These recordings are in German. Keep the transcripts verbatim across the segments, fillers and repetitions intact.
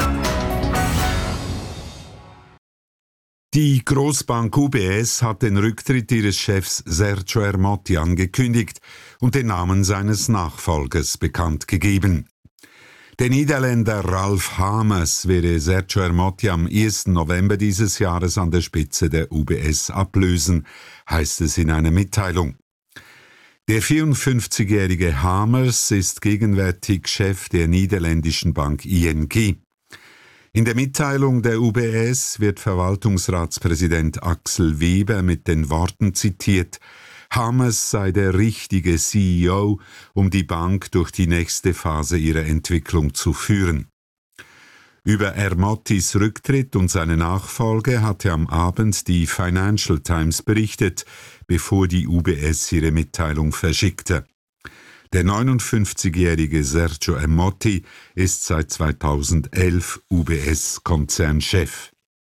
Die Großbank U B S hat den Rücktritt ihres Chefs Sergio Ermotti angekündigt und den Namen seines Nachfolgers bekannt gegeben. Der Niederländer Ralph Hamers werde Sergio Ermotti am ersten November dieses Jahres an der Spitze der U B S ablösen, heißt es in einer Mitteilung. Der vierundfünfzigjährige Hamers ist gegenwärtig Chef der niederländischen Bank I N G. In der Mitteilung der U B S wird Verwaltungsratspräsident Axel Weber mit den Worten zitiert: Hamers sei der richtige C E O, um die Bank durch die nächste Phase ihrer Entwicklung zu führen. Über Ermottis Rücktritt und seine Nachfolge hatte am Abend die Financial Times berichtet, bevor die U B S ihre Mitteilung verschickte. Der neunundfünfzigjährige Sergio Ermotti ist seit zweitausendelf U B S-Konzernchef.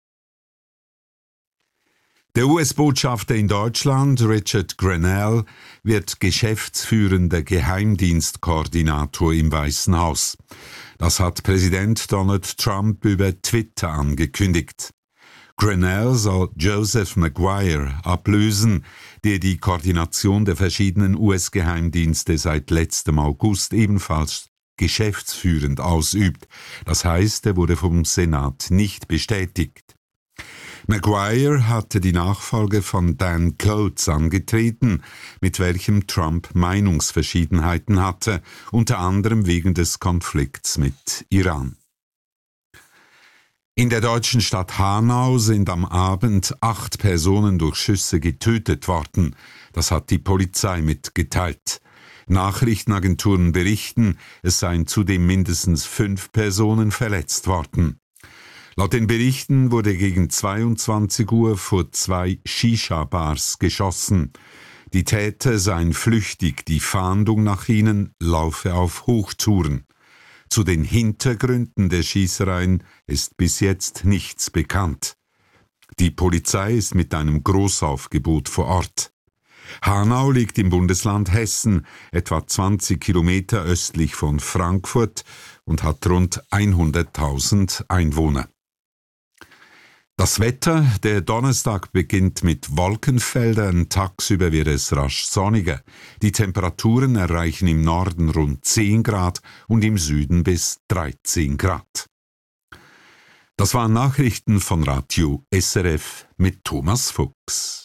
Der U S-Botschafter in Deutschland, Richard Grenell, wird geschäftsführender Geheimdienstkoordinator im Weißen Haus. Das hat Präsident Donald Trump über Twitter angekündigt. Grenell soll Joseph Maguire ablösen, der die Koordination der verschiedenen U S-Geheimdienste seit letztem August ebenfalls geschäftsführend ausübt. Das heißt, er wurde vom Senat nicht bestätigt. Maguire hatte die Nachfolge von Dan Coats angetreten, mit welchem Trump Meinungsverschiedenheiten hatte, unter anderem wegen des Konflikts mit Iran. In der deutschen Stadt Hanau sind am Abend acht Personen durch Schüsse getötet worden. Das hat die Polizei mitgeteilt. Nachrichtenagenturen berichten, es seien zudem mindestens fünf Personen verletzt worden. Laut den Berichten wurde gegen zweiundzwanzig Uhr vor zwei Shisha-Bars geschossen. Die Täter seien flüchtig, die Fahndung nach ihnen laufe auf Hochtouren. Zu den Hintergründen der Schießereien ist bis jetzt nichts bekannt. Die Polizei ist mit einem Großaufgebot vor Ort. Hanau liegt im Bundesland Hessen, etwa zwanzig Kilometer östlich von Frankfurt und hat rund hunderttausend Einwohner. Das Wetter: Der Donnerstag beginnt mit Wolkenfeldern, tagsüber wird es rasch sonniger. Die Temperaturen erreichen im Norden rund zehn Grad und im Süden bis dreizehn Grad. Das waren Nachrichten von Radio S R F mit Thomas Fuchs.